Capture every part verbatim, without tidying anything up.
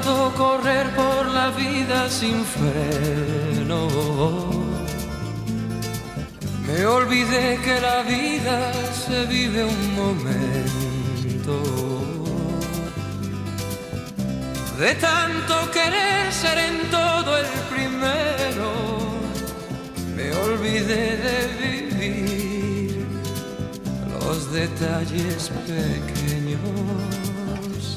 tanto correr por la vida sin freno, me olvidé que la vida se vive un momento. De tanto querer ser en todo el primero, me olvidé de vivir los detalles pequeños.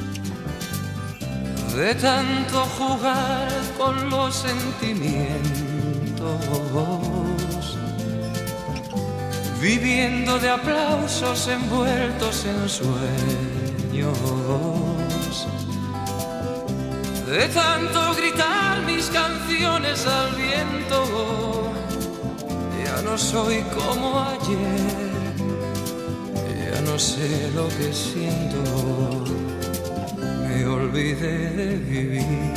De tanto jugar con los sentimientos, viviendo de aplausos envueltos en sueños. De tanto gritar mis canciones al viento, ya no soy como ayer, ya no sé lo que siento, me olvidé de vivir,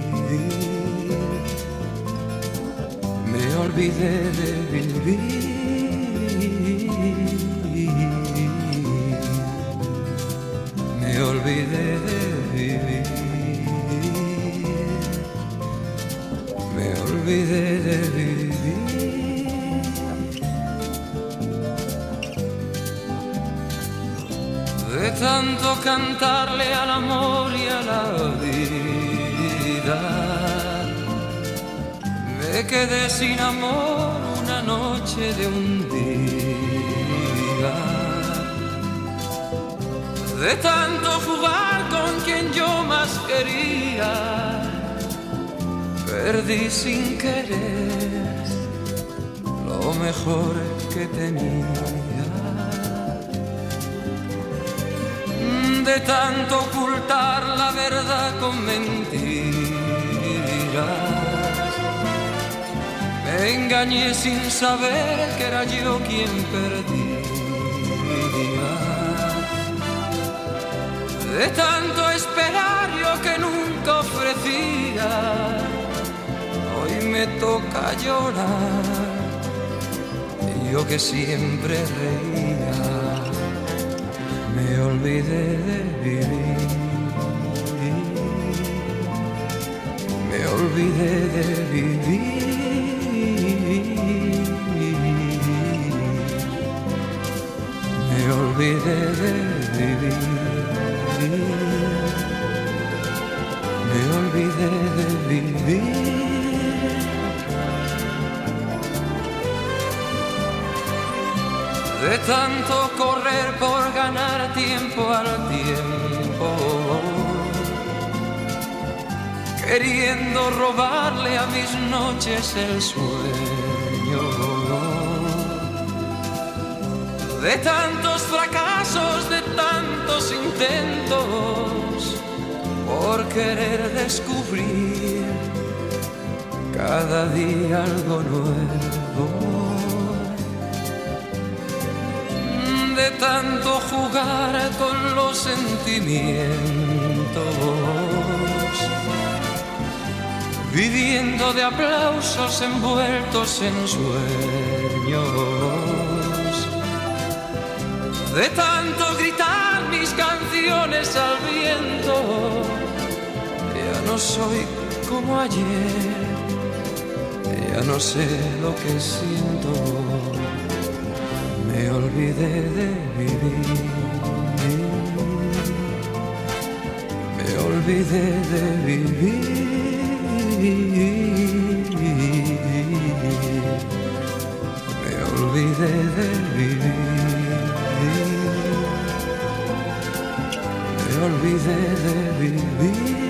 me olvidé de vivir, me olvidé de vivir. Me olvidé de vivir. De tanto cantarle al amor y a la vida, me quedé sin amor una noche de un día. De tanto jugar con quien yo más quería, perdí sin querer lo mejor que tenía. De tanto ocultar la verdad con mentiras, me engañé sin saber que era yo quien perdía. De tanto esperar yo que nunca ofrecía, hoy me toca llorar, yo que siempre reía, me olvidé de vivir, me olvidé de vivir, me olvidé de vivir, me olvidé de vivir. De tanto correr por ganar tiempo al tiempo, queriendo robarle a mis noches el sueño. De tantos fracasos, de tantos intentos, por querer descubrir cada día algo nuevo. De tanto jugar con los sentimientos, viviendo de aplausos envueltos en sueños. De tanto gritar mis canciones al viento, ya no soy como ayer, ya no sé lo que siento, me olvidé de vivir, me olvidé de vivir, me olvidé de vivir, me olvidé de vivir.